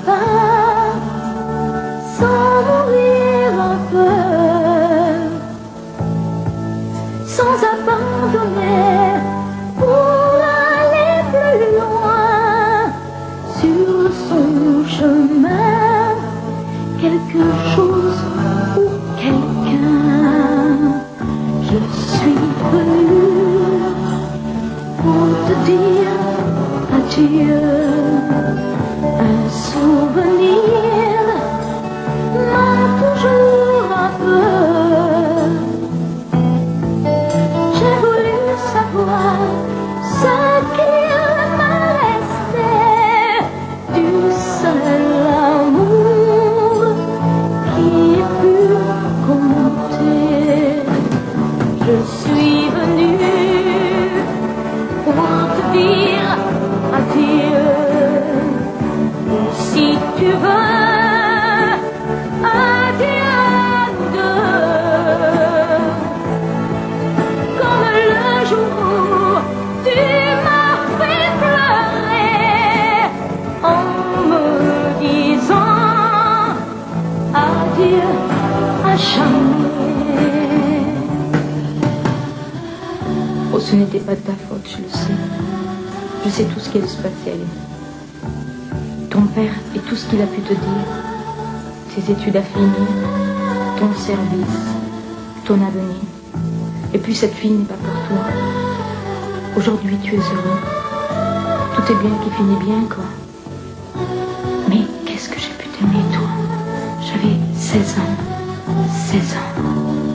pas, sans mourir un peu, sans abandonner pour aller plus loin sur son chemin, quelque chose ou quelqu'un. Je suis venue pour te dire adieu. Un souvenir manque toujours un peu. J'ai voulu savoir ce qu'il m'a resté du seul amour qui ait pu compter. Je suis venue pour te dire adieu. Si tu veux, adieu à nous deux. Comme le jour où tu m'as fait pleurer en me disant adieu à jamais. Oh, ce n'était pas de ta faute, je le sais. Je sais tout ce qui allait se passer, allez. Ton père et tout ce qu'il a pu te dire, tes études à finir, ton service, ton avenir. Et puis cette fille n'est pas pour toi. Aujourd'hui tu es heureux. Tout est bien qui finit bien, quoi. Mais qu'est-ce que j'ai pu t'aimer, toi? J'avais 16 ans. 16 ans.